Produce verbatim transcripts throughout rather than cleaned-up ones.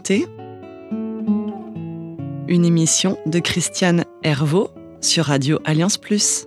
santé, une émission de Christiane Hervaux sur Radio Alliance Plus.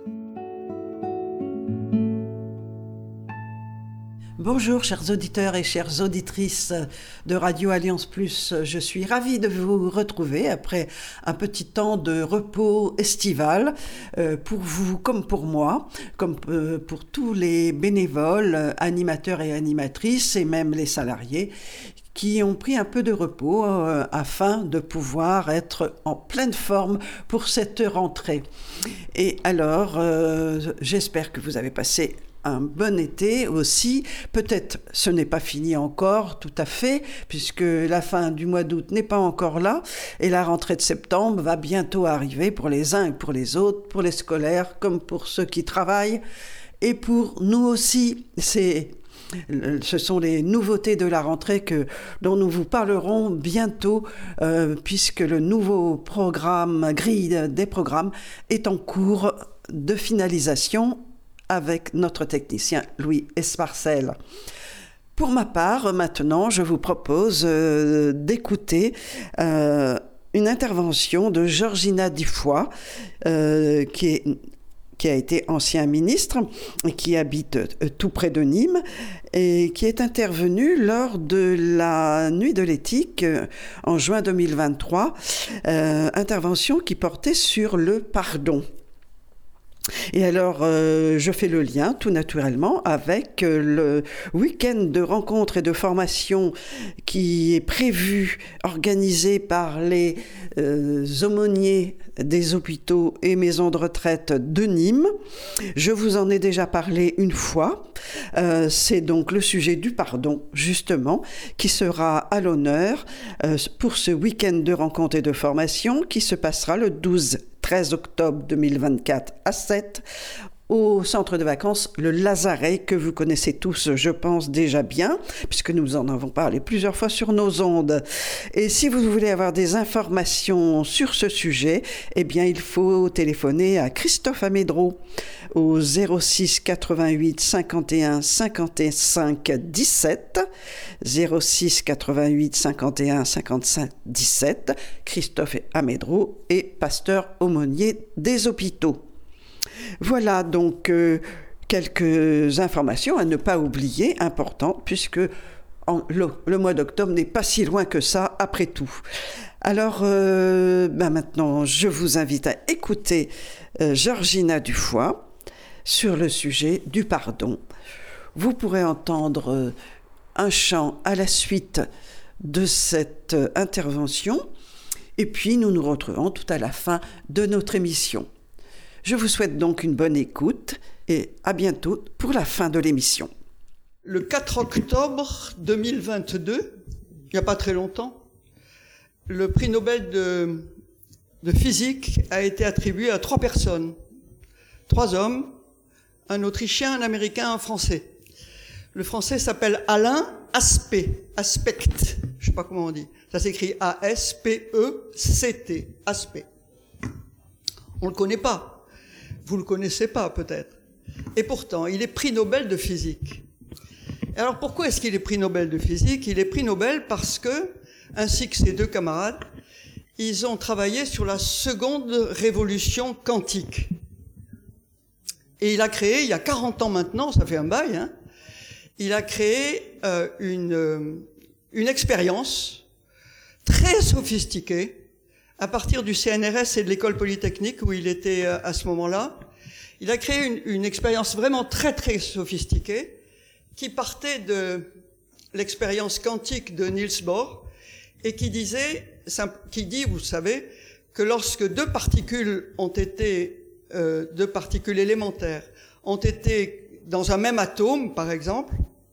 Bonjour chers auditeurs et chères auditrices de Radio Alliance Plus. Je suis ravie de vous retrouver après un petit temps de repos estival euh, pour vous comme pour moi, comme euh, pour tous les bénévoles, animateurs et animatrices et même les salariés qui ont pris un peu de repos euh, afin de pouvoir être en pleine forme pour cette rentrée. Et alors, euh, j'espère que vous avez passé un bon été aussi. Peut-être ce n'est pas fini encore tout à fait, puisque la fin du mois d'août n'est pas encore là, et la rentrée de septembre va bientôt arriver pour les uns et pour les autres, pour les scolaires comme pour ceux qui travaillent, et pour nous aussi. C'est Ce sont les nouveautés de la rentrée que, dont nous vous parlerons bientôt, euh, puisque le nouveau programme, grille des programmes, est en cours de finalisation avec notre technicien Louis Esparcel. Pour ma part, maintenant, je vous propose euh, d'écouter euh, une intervention de Georgina Dufoy, euh, qui est qui a été ancien ministre, qui habite tout près de Nîmes, et qui est intervenu lors de la Nuit de l'éthique en juin deux mille vingt-trois, euh, intervention qui portait sur le pardon. Et alors, euh, je fais le lien, tout naturellement, avec euh, le week-end de rencontres et de formations qui est prévu, organisé par les euh, aumôniers des hôpitaux et maisons de retraite de Nîmes. Je vous en ai déjà parlé une fois. Euh, c'est donc le sujet du pardon, justement, qui sera à l'honneur euh, pour ce week-end de rencontres et de formations qui se passera le douze treize octobre deux mille vingt-quatre à sept au centre de vacances Le Lazaret, que vous connaissez tous, je pense, déjà bien, puisque nous en avons parlé plusieurs fois sur nos ondes. Et si vous voulez avoir des informations sur ce sujet, eh bien, il faut téléphoner à Christophe Amédreau au zéro six quatre-vingt-huit cinquante et un cinquante-cinq dix-sept, zéro six quatre-vingt-huit cinquante et un cinquante-cinq dix-sept. Christophe Amédreau est pasteur aumônier des hôpitaux. Voilà donc euh, quelques informations à ne pas oublier, importantes, puisque en, le, le mois d'octobre n'est pas si loin que ça, après tout. Alors, euh, ben maintenant, je vous invite à écouter euh, Georgina Dufoy sur le sujet du pardon. Vous pourrez entendre euh, un chant à la suite de cette euh, intervention, et puis nous nous retrouvons tout à la fin de notre émission. Je vous souhaite donc une bonne écoute et à bientôt pour la fin de l'émission. Le quatre octobre deux mille vingt-deux, il n'y a pas très longtemps, le prix Nobel de, de physique a été attribué à trois personnes. Trois hommes, un Autrichien, un Américain, un Français. Le Français s'appelle Alain Aspect, Aspect, je ne sais pas comment on dit. Ça s'écrit A S P E C T, Aspect. On ne le connaît pas. Vous ne le connaissez pas, peut-être. Et pourtant, il est prix Nobel de physique. Et alors, pourquoi est-ce qu'il est prix Nobel de physique ? Il est prix Nobel parce que, ainsi que ses deux camarades, ils ont travaillé sur la seconde révolution quantique. Et il a créé, il y a quarante ans maintenant, ça fait un bail, hein, il a créé euh, une, euh, une expérience très sophistiquée, à partir du C N R S et de l'école polytechnique où il était à ce moment-là. Il a créé une, une expérience vraiment très très sophistiquée qui partait de l'expérience quantique de Niels Bohr et qui disait, qui dit, vous savez, que lorsque deux particules ont été, euh, deux particules élémentaires ont été dans un même atome, par exemple,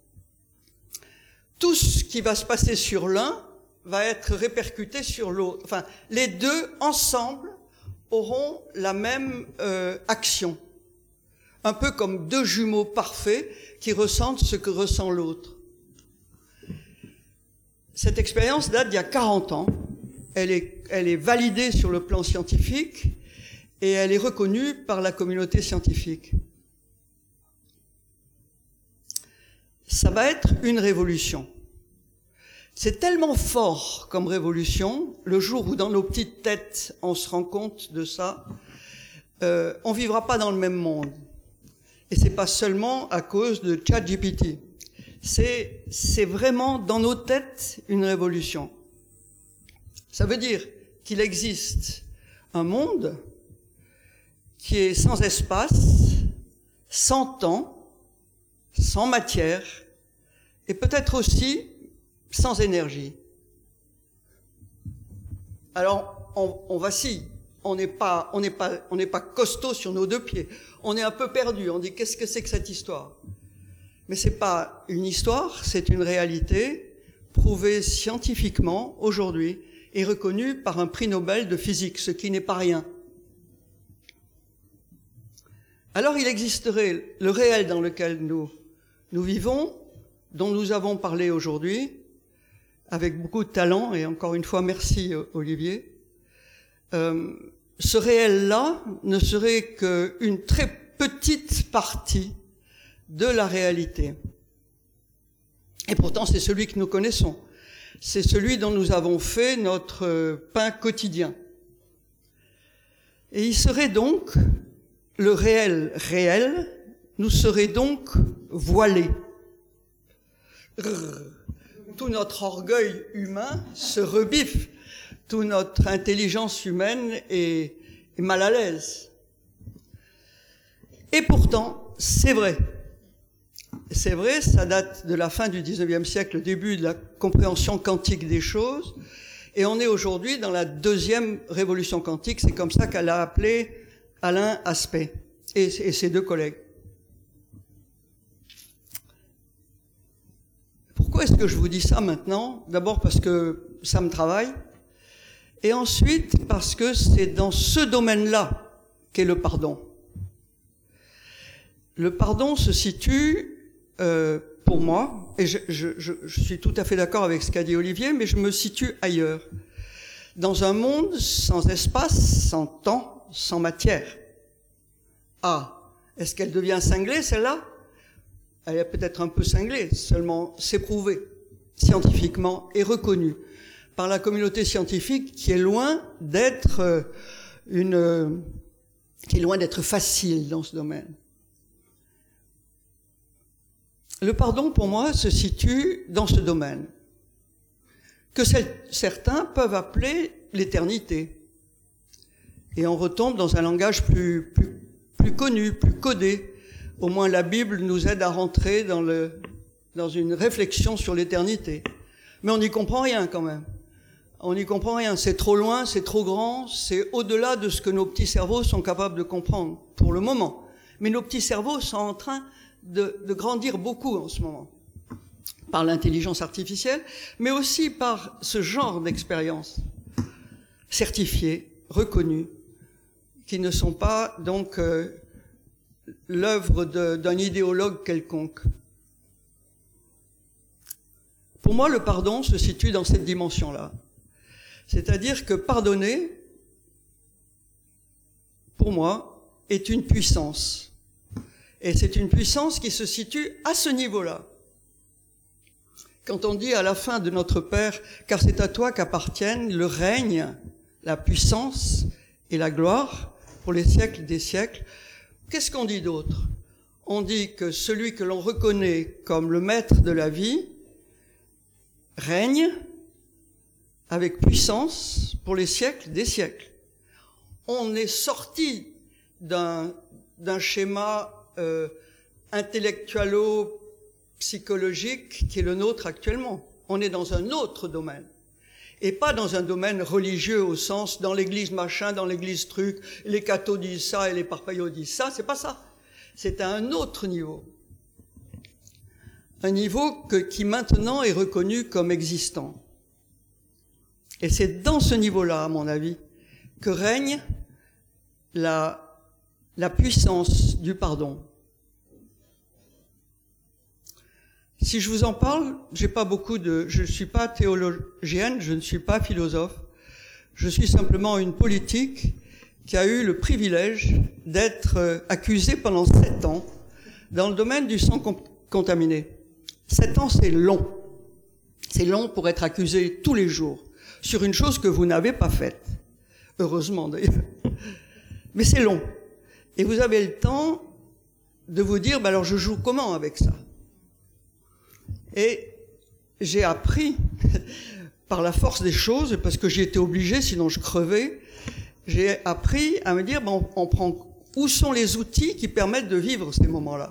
tout ce qui va se passer sur l'un va être répercuté sur l'autre. Enfin, les deux, ensemble, auront la même euh, action. Un peu comme deux jumeaux parfaits qui ressentent ce que ressent l'autre. Cette expérience date d'il y a quarante ans. Elle est, elle est validée sur le plan scientifique et elle est reconnue par la communauté scientifique. Ça va être une révolution. C'est tellement fort comme révolution, le jour où dans nos petites têtes on se rend compte de ça, euh, on vivra pas dans le même monde. Et c'est pas seulement à cause de ChatGPT. C'est, c'est vraiment dans nos têtes une révolution. Ça veut dire qu'il existe un monde qui est sans espace, sans temps, sans matière, et peut-être aussi sans énergie. Alors, on, on vacille. On n'est pas, on n'est pas, on n'est pas costaud sur nos deux pieds. On est un peu perdu. On dit, qu'est-ce que c'est que cette histoire? Mais c'est pas une histoire, c'est une réalité prouvée scientifiquement aujourd'hui et reconnue par un prix Nobel de physique, ce qui n'est pas rien. Alors il existerait le réel dans lequel nous, nous vivons, dont nous avons parlé aujourd'hui, avec beaucoup de talent, et encore une fois, merci Olivier. Euh, ce réel-là ne serait qu'une très petite partie de la réalité. Et pourtant, c'est celui que nous connaissons. C'est celui dont nous avons fait notre pain quotidien. Et il serait donc, le réel réel, nous serait donc voilé. Tout notre orgueil humain se rebiffe. Toute notre intelligence humaine est, est mal à l'aise. Et pourtant, c'est vrai. C'est vrai, ça date de la fin du dix-neuvième siècle, le début de la compréhension quantique des choses. Et on est aujourd'hui dans la deuxième révolution quantique. C'est comme ça qu'elle a appelé Alain Aspect et, et ses deux collègues. Pourquoi est-ce que je vous dis ça maintenant? D'abord parce que ça me travaille. Et ensuite parce que c'est dans ce domaine-là qu'est le pardon. Le pardon se situe... Euh, pour moi, et je, je, je, je suis tout à fait d'accord avec ce qu'a dit Olivier, mais je me situe ailleurs. Dans un monde sans espace, sans temps, sans matière. Ah, est-ce qu'elle devient cinglée, celle-là? Elle est peut-être un peu cinglée, seulement c'est prouvé, scientifiquement, et reconnu par la communauté scientifique qui est loin d'être une, qui est loin d'être facile dans ce domaine. Le pardon, pour moi, se situe dans ce domaine, que certains peuvent appeler l'éternité. Et on retombe dans un langage plus, plus, plus connu, plus codé. Au moins la Bible nous aide à rentrer dans, le, dans une réflexion sur l'éternité. Mais on n'y comprend rien quand même. On n'y comprend rien. C'est trop loin, c'est trop grand, c'est au-delà de ce que nos petits cerveaux sont capables de comprendre pour le moment. Mais nos petits cerveaux sont en train De, de grandir beaucoup en ce moment, par l'intelligence artificielle, mais aussi par ce genre d'expériences certifiées, reconnues, qui ne sont pas donc euh, l'œuvre d'un idéologue quelconque. Pour moi, le pardon se situe dans cette dimension-là. C'est-à-dire que pardonner, pour moi, est une puissance. Et c'est une puissance qui se situe à ce niveau-là. Quand on dit à la fin de Notre Père, car c'est à toi qu'appartiennent le règne, la puissance et la gloire pour les siècles des siècles, qu'est-ce qu'on dit d'autre? On dit que celui que l'on reconnaît comme le maître de la vie règne avec puissance pour les siècles des siècles. On est sorti d'un, d'un schéma Euh, intellectualo-psychologique qui est le nôtre actuellement. On est dans un autre domaine. Et pas dans un domaine religieux au sens dans l'église machin, dans l'église truc, les cathos disent ça et les parpaillots disent ça, c'est pas ça. C'est à un autre niveau. Un niveau que, qui maintenant est reconnu comme existant. Et c'est dans ce niveau-là, à mon avis, que règne la la puissance du pardon. Si je vous en parle, j'ai pas beaucoup de, je ne suis pas théologienne, je ne suis pas philosophe, je suis simplement une politique qui a eu le privilège d'être accusée pendant sept ans dans le domaine du sang contaminé. Sept ans, c'est long. C'est long pour être accusé tous les jours sur une chose que vous n'avez pas faite. Heureusement d'ailleurs. Mais c'est long. Et vous avez le temps de vous dire, bah alors je joue comment avec ça? Et j'ai appris, par la force des choses, parce que j'y étais obligé, sinon je crevais, j'ai appris à me dire, bah on, on prend, où sont les outils qui permettent de vivre ces moments-là?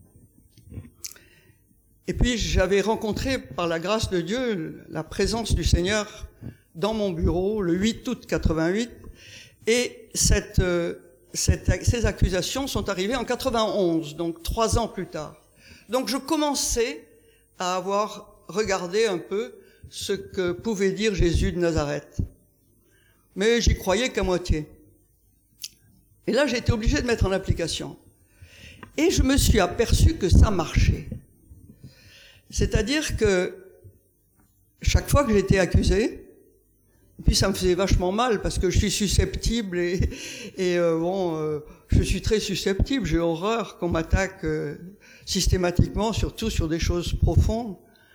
Et puis j'avais rencontré, par la grâce de Dieu, la présence du Seigneur dans mon bureau le huit août quatre-vingt-huit, et cette, euh, cette, ces accusations sont arrivées en quatre-vingt-onze, donc trois ans plus tard. Donc je commençais à avoir regardé un peu ce que pouvait dire Jésus de Nazareth. Mais j'y croyais qu'à moitié. Et là, j'ai été obligé de mettre en application. Et je me suis aperçu que ça marchait. C'est-à-dire que chaque fois que j'étais accusé, et puis ça me faisait vachement mal parce que je suis susceptible et, et euh, bon, euh, je suis très susceptible, j'ai horreur qu'on m'attaque euh, systématiquement, surtout sur des choses profondes.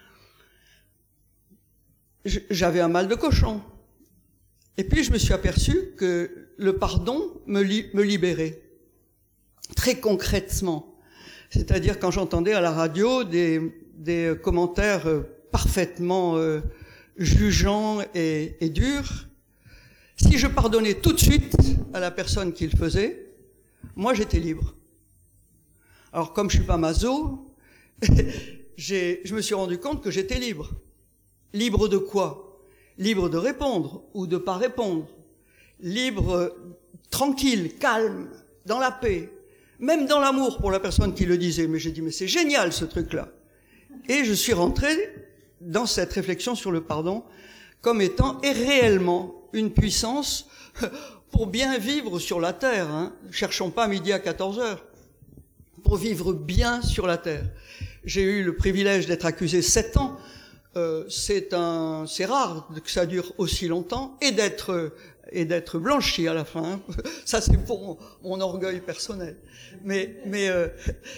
J'avais un mal de cochon. Et puis je me suis aperçu que le pardon me, li me libérait, très concrètement. C'est-à-dire quand j'entendais à la radio des, des commentaires parfaitement euh, jugeants et, et durs, si je pardonnais tout de suite à la personne qui le faisait, moi j'étais libre. Alors comme je suis pas maso, je me suis rendu compte que j'étais libre. Libre de quoi? Libre de répondre ou de pas répondre. Libre, euh, tranquille, calme, dans la paix. Même dans l'amour pour la personne qui le disait. Mais j'ai dit, mais c'est génial ce truc-là. Et je suis rentré dans cette réflexion sur le pardon comme étant et réellement une puissance pour bien vivre sur la terre. Hein. Cherchons pas midi à quatorze heures. Pour vivre bien sur la terre. J'ai eu le privilège d'être accusé sept ans. Euh, c'est un, c'est rare que ça dure aussi longtemps et d'être et d'être blanchi à la fin. Hein. Ça c'est pour mon, mon orgueil personnel. Mais mais euh,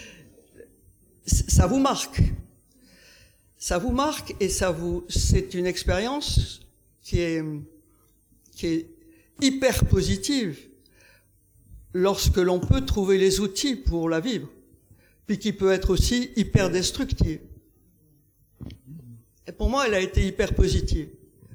ça vous marque, ça vous marque et ça vous, c'est une expérience qui est qui est hyper positive lorsque l'on peut trouver les outils pour la vivre, puis qui peut être aussi hyper destructive. Et pour moi, elle a été hyper positive.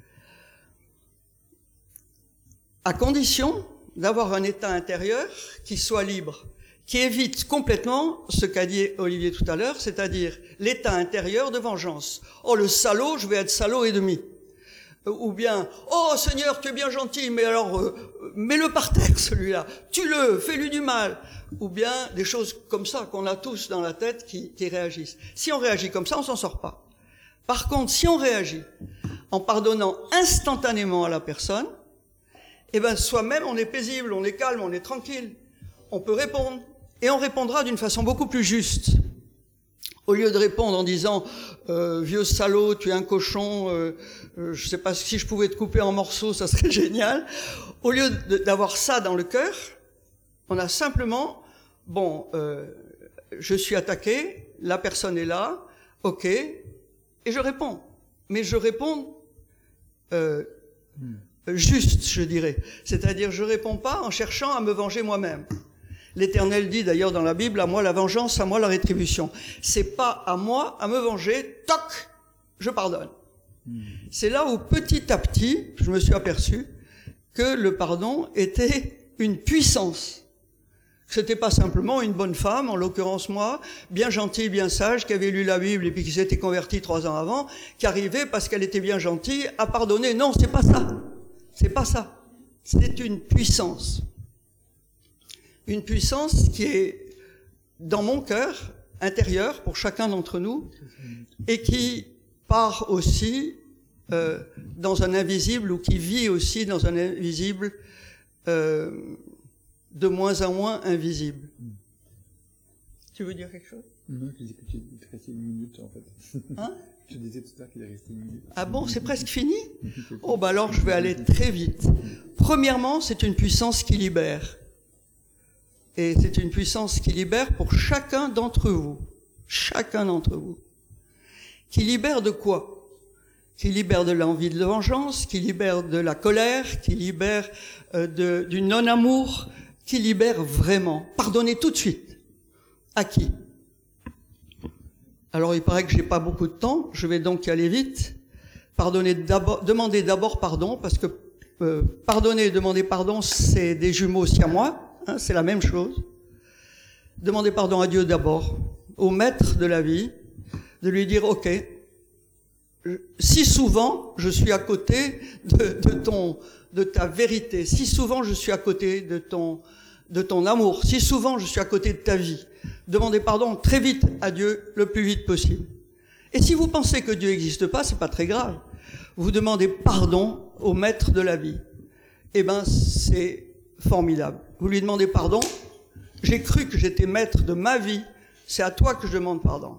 À condition d'avoir un état intérieur qui soit libre, qui évite complètement ce qu'a dit Olivier tout à l'heure, c'est-à-dire l'état intérieur de vengeance. Oh, le salaud, je vais être salaud et demi. Ou bien, oh Seigneur, tu es bien gentil, mais alors, euh, mets-le par terre, celui-là. Tue-le, fais-lui du mal. Ou bien des choses comme ça qu'on a tous dans la tête qui, qui réagissent. Si on réagit comme ça, on s'en sort pas. Par contre, si on réagit en pardonnant instantanément à la personne, eh ben, soi-même, on est paisible, on est calme, on est tranquille. On peut répondre. Et on répondra d'une façon beaucoup plus juste. Au lieu de répondre en disant euh, « Vieux salaud, tu es un cochon, euh, euh, je sais pas si je pouvais te couper en morceaux, ça serait génial ». Au lieu d'avoir ça dans le cœur, on a simplement « Bon, euh, je suis attaqué, la personne est là, ok ». Et je réponds. Mais je réponds euh, juste, je dirais. C'est-à-dire, je réponds pas en cherchant à me venger moi-même. L'Éternel dit d'ailleurs dans la Bible, à moi la vengeance, à moi la rétribution. C'est pas à moi à me venger, toc, je pardonne. Mmh. C'est là où petit à petit, je me suis aperçu que le pardon était une puissance. C'était pas simplement une bonne femme, en l'occurrence moi, bien gentille, bien sage, qui avait lu la Bible et puis qui s'était convertie trois ans avant, qui arrivait parce qu'elle était bien gentille à pardonner. Non, c'est pas ça. C'est pas ça. C'est une puissance. Une puissance qui est dans mon cœur intérieur pour chacun d'entre nous et qui part aussi euh, dans un invisible ou qui vit aussi dans un invisible euh, de moins en moins invisible. Tu veux dire quelque chose? Non, je disais que tu es resté une minute, en fait. Hein? Je disais tout à l'heure qu'il est resté une minute. Ah bon, c'est presque fini? Oh, bah alors je vais aller très vite. Premièrement, c'est une puissance qui libère. Et c'est une puissance qui libère pour chacun d'entre vous. Chacun d'entre vous. Qui libère de quoi? qui libère de l'envie de vengeance, qui libère de la colère, qui libère euh, de, du non-amour, qui libère vraiment. Pardonner tout de suite. À qui? Alors il paraît que j'ai pas beaucoup de temps, je vais donc y aller vite. Pardonner d'abord, demander d'abord pardon, parce que euh, pardonner et demander pardon, c'est des jumeaux siamois, hein, c'est la même chose. Demander pardon à Dieu d'abord, au maître de la vie, de lui dire ok, si souvent je suis à côté de, de ton, de ta vérité, si souvent je suis à côté de ton, de ton amour, si souvent je suis à côté de ta vie, demandez pardon très vite à Dieu, le plus vite possible. Et si vous pensez que Dieu n'existe pas, c'est pas très grave. Vous demandez pardon au maître de la vie. Eh ben, c'est formidable. Vous lui demandez pardon. J'ai cru que j'étais maître de ma vie. C'est à toi que je demande pardon.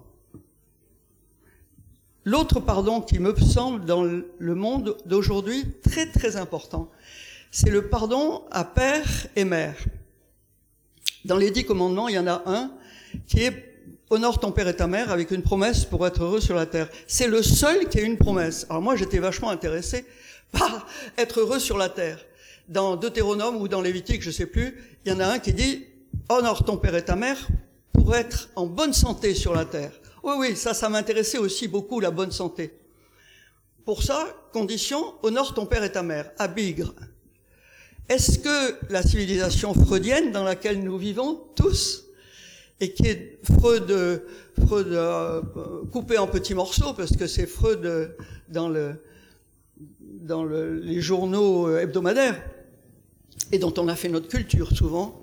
L'autre pardon qui me semble dans le monde d'aujourd'hui très très important, c'est le pardon à père et mère. Dans les dix commandements, il y en a un qui est honore ton père et ta mère avec une promesse pour être heureux sur la terre. C'est le seul qui a une promesse. Alors moi, j'étais vachement intéressé par être heureux sur la terre. Dans Deutéronome ou dans Lévitique, je sais plus, il y en a un qui dit honore ton père et ta mère pour être en bonne santé sur la terre. Oui, oui, ça, ça m'intéressait aussi beaucoup, la bonne santé. Pour ça, condition, honore ton père et ta mère, à Bigre. Est-ce que la civilisation freudienne dans laquelle nous vivons tous, et qui est Freud, Freud euh, coupé en petits morceaux, parce que c'est Freud euh, dans, le, dans le, les journaux hebdomadaires, et dont on a fait notre culture souvent,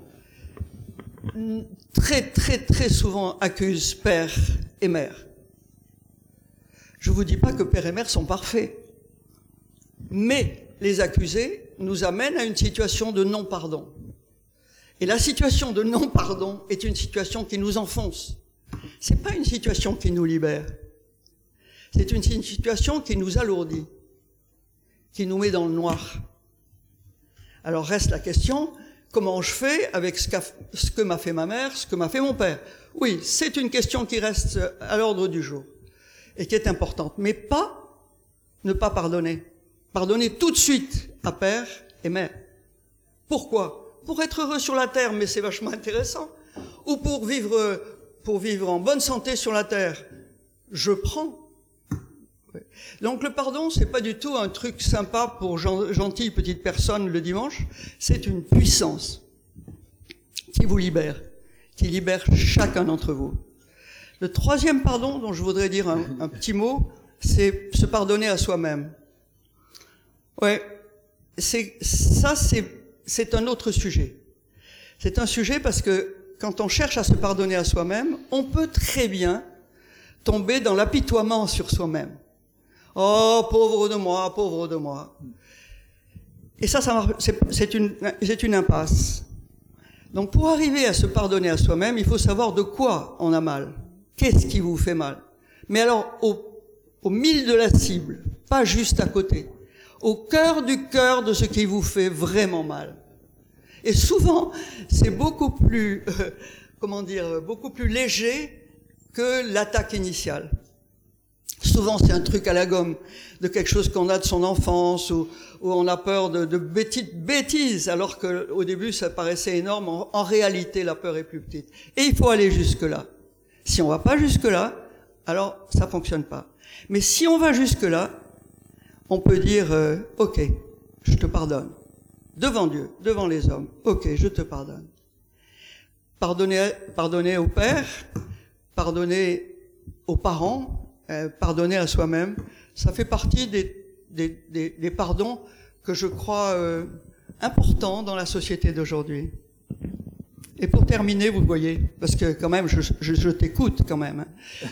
très très très souvent accuse père et mère. Je vous dis pas que père et mère sont parfaits, mais les accusés nous amènent à une situation de non-pardon. Et la situation de non-pardon est une situation qui nous enfonce. C'est pas une situation qui nous libère. C'est une situation qui nous alourdit, qui nous met dans le noir. Alors reste la question, comment je fais avec ce, qu'a, ce que m'a fait ma mère, ce que m'a fait mon père? Oui, c'est une question qui reste à l'ordre du jour et qui est importante, mais pas ne pas pardonner. Pardonner tout de suite à père et mère. Pourquoi? Pour être heureux sur la terre, mais c'est vachement intéressant. Ou pour vivre, pour vivre en bonne santé sur la terre. Je prends. Donc le pardon, c'est pas du tout un truc sympa pour gentille petite personne le dimanche. C'est une puissance qui vous libère, qui libère chacun d'entre vous. Le troisième pardon dont je voudrais dire un, un petit mot, c'est se pardonner à soi-même. Ouais, c'est ça, c'est c'est un autre sujet. C'est un sujet parce que quand on cherche à se pardonner à soi-même, on peut très bien tomber dans l'apitoiement sur soi-même. Oh, pauvre de moi, pauvre de moi. Et ça, ça marche, c'est, c'est une, c'est une impasse. Donc, pour arriver à se pardonner à soi-même, il faut savoir de quoi on a mal. Qu'est-ce qui vous fait mal? Mais alors, au, au milieu de la cible, pas juste à côté. Au cœur du cœur de ce qui vous fait vraiment mal. Et souvent, c'est beaucoup plus, euh, comment dire, beaucoup plus léger que l'attaque initiale. Souvent, c'est un truc à la gomme, de quelque chose qu'on a de son enfance, ou, ou on a peur de, de petites bêtises, alors qu'au début, ça paraissait énorme. En, en réalité, la peur est plus petite. Et il faut aller jusque-là. Si on va pas jusque-là, alors ça fonctionne pas. Mais si on va jusque-là, on peut dire euh, « Ok, je te pardonne. » Devant Dieu, devant les hommes. « Ok, je te pardonne. » Pardonner, pardonner au père, pardonner aux parents, euh, pardonner à soi-même, ça fait partie des, des, des, des pardons que je crois euh, importants dans la société d'aujourd'hui. Et pour terminer, vous voyez, parce que quand même, je, je, je t'écoute quand même, hein.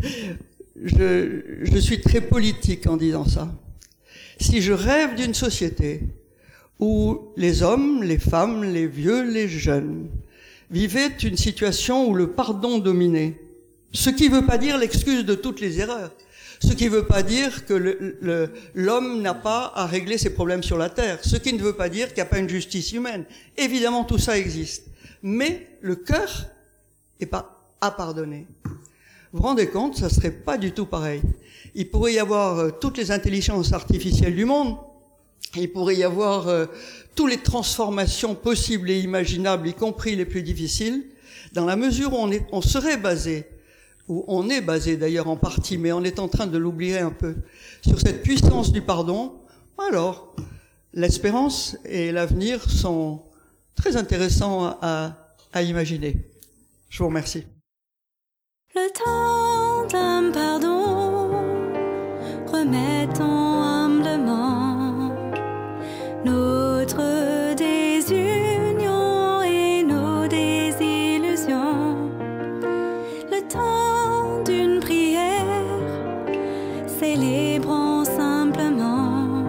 je, je suis très politique en disant ça. Si je rêve d'une société où les hommes, les femmes, les vieux, les jeunes vivaient une situation où le pardon dominait, ce qui ne veut pas dire l'excuse de toutes les erreurs, ce qui ne veut pas dire que le, le, l'homme n'a pas à régler ses problèmes sur la terre, ce qui ne veut pas dire qu'il n'y a pas une justice humaine. Évidemment, tout ça existe. Mais le cœur est pas à pardonner. Vous vous rendez compte, ça serait pas du tout pareil. il pourrait y avoir euh, toutes les intelligences artificielles du monde, il pourrait y avoir euh, toutes les transformations possibles et imaginables, y compris les plus difficiles, dans la mesure où on, est, on serait basé, où on est basé d'ailleurs en partie, mais on est en train de l'oublier un peu, sur cette puissance du pardon. Alors, l'espérance et l'avenir sont très intéressants à, à imaginer. Je vous remercie. Le temps d'un pardon, remettons humblement notre désunion et nos désillusions. Le temps d'une prière, célébrons simplement,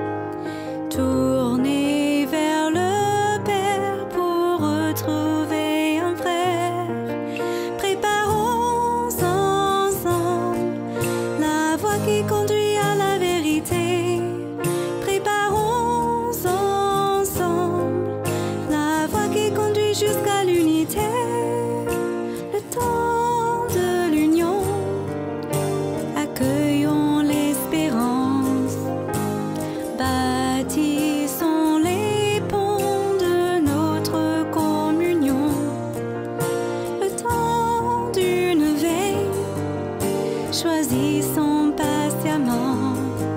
tournez vers le Père pour retrouver un frère. Préparons ensemble la voie qui conduit à la vérité. Préparons ensemble la voie qui conduit jusqu'à l'unité. Le temps de l'union, accueillons l'espérance, bâtissons les ponts de notre communion. Le temps d'une veille, choisissons patiemment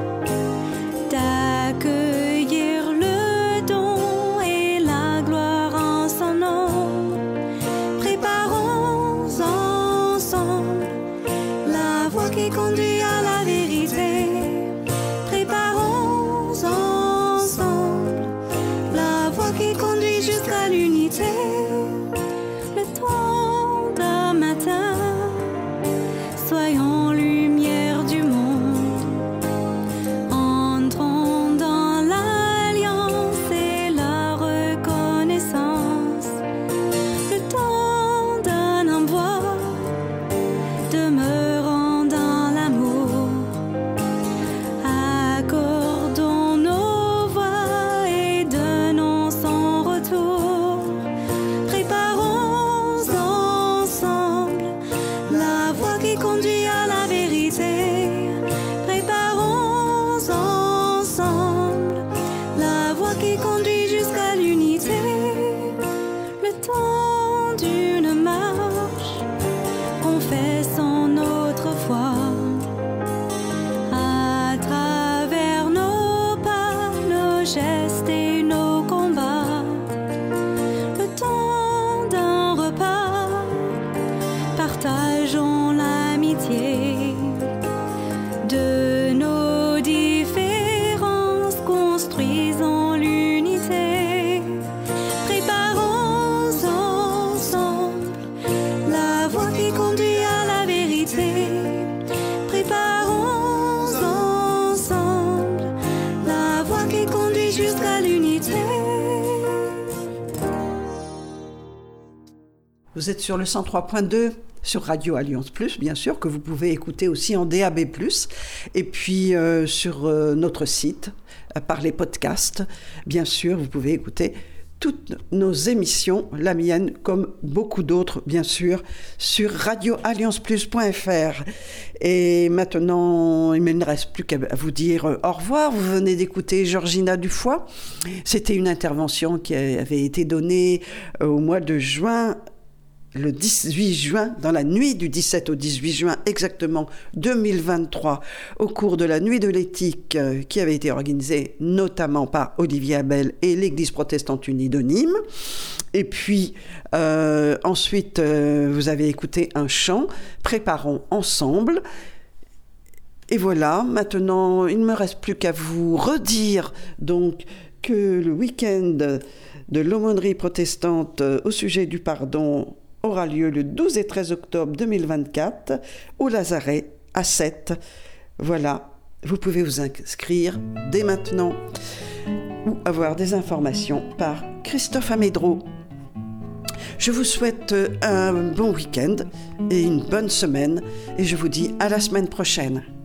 d'accueillir le don et la gloire en son nom. Préparons ensemble la voie qui conduit à la vérité. Préparons ensemble la voie qui conduit jusqu'à l'unité. Le temps d'un matin, soyons lumière du monde. Entrons dans l'alliance et la reconnaissance. Le temps d'un envoi, demeurons dans l'amour. Accordons nos voix et donnons son retour. Préparons ensemble la voie qui conduit à la vérité. Préparons ensemble la voie qui conduit jusqu'à l'unité. Le temps d'une marche, confessons notre foi. À travers nos pas, nos gestes et nos combats. Le temps d'un repas, partageons l'amitié. De nos différences, construisons l'unité. Préparons ensemble la voie qui conduit à la vérité. Préparons ensemble la voie qui conduit jusqu'à l'unité. Vous êtes sur le cent trois point deux sur Radio Alliance Plus, bien sûr, que vous pouvez écouter aussi en D A B plus, et puis euh, sur euh, notre site, euh, par les podcasts. Bien sûr, vous pouvez écouter toutes nos émissions, la mienne comme beaucoup d'autres, bien sûr, sur radio alliance plus point f r. Et maintenant, il ne me reste plus qu'à vous dire euh, au revoir. Vous venez d'écouter Georgina Dufoy. C'était une intervention qui avait été donnée euh, au mois de juin, le dix-huit juin, dans la nuit du dix-sept au dix-huit juin, exactement deux mille vingt-trois, au cours de la Nuit de l'éthique, euh, qui avait été organisée notamment par Olivier Abel et l'Église protestante unie de Nîmes. Et puis, euh, ensuite, euh, vous avez écouté un chant, Préparons ensemble. Et voilà, maintenant, il ne me reste plus qu'à vous redire donc que le week-end de l'aumônerie protestante au sujet du pardon aura lieu le douze et treize octobre deux mille vingt-quatre au Lazaret à Sète. Voilà, vous pouvez vous inscrire dès maintenant ou avoir des informations par Christophe Amédro. Je vous souhaite un bon week-end et une bonne semaine et je vous dis à la semaine prochaine.